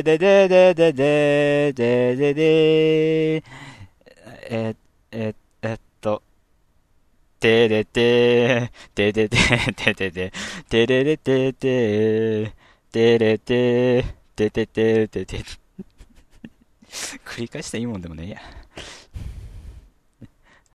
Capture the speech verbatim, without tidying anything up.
でででででででででえ、え、えっと、てれて、ててて、ててて、てれれてて、てれて、ててて、てて。繰り返していいもんでもねえや。